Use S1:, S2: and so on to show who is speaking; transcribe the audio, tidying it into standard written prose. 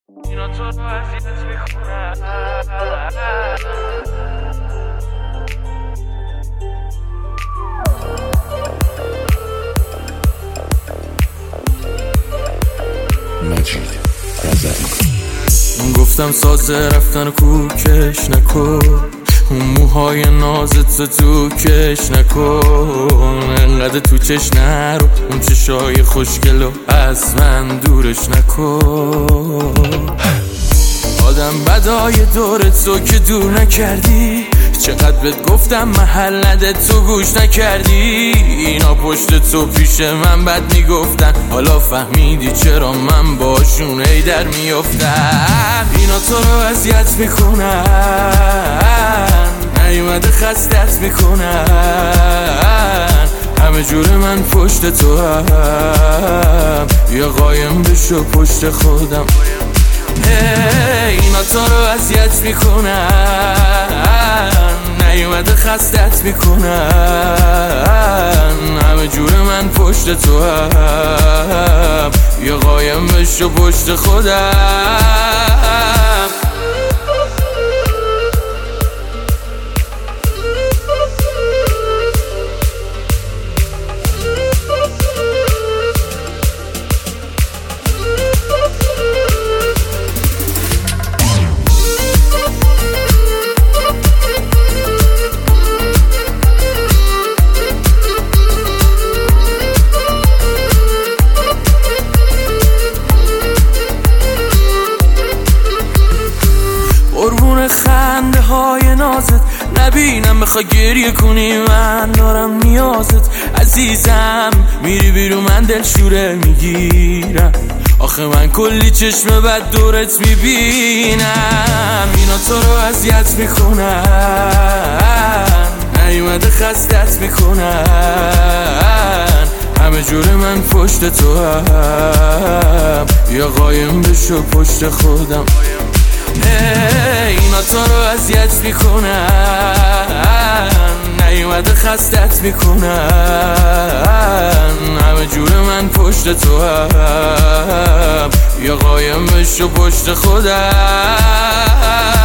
S1: اینا تو رو اذیت میکنن.
S2: مجید رضایی
S3: گفتم سازه رفتن کوکش نکن، اون موهای نازت تو کش نکن، انقدر تو چش نرو، اون چشای خوشگلو از من دورش نکن. آدم بدای دورت تو که دور نکردی، چقدر بهت گفتم محل نده تو گوش نکردی. اینا پشت تو پیش من بد میگفتن، حالا فهمیدی چرا من باشون ای در میافتم. اینا تو رو اذیت میکنن، نیومده خستت میکنن، همه جور من پشت تو هم، یا قایم بشو پشت خودم. اینا تو رو اذیت میکنن، نیومده خستت میکنن، همه جور من پشت تو هم، یا قایم بشو پشت خودم. قربون خنده های نازت نبینم، بخوای گریه کنی من دارم نیازت. عزیزم میری بیرون من دلشوره میگیرم، آخه من کلی چشم بد دورت میبینم. اینا تو رو اذیت میکنن، نیومده خستت میکنن، همه جور من پشت تو هم، یا قایم بشو پشت خودم. اینا تو رو اذیت میکنن، نیومده خستت میکنن، همه جور من پشت تو هم، یا قایم بشو پشت خودم.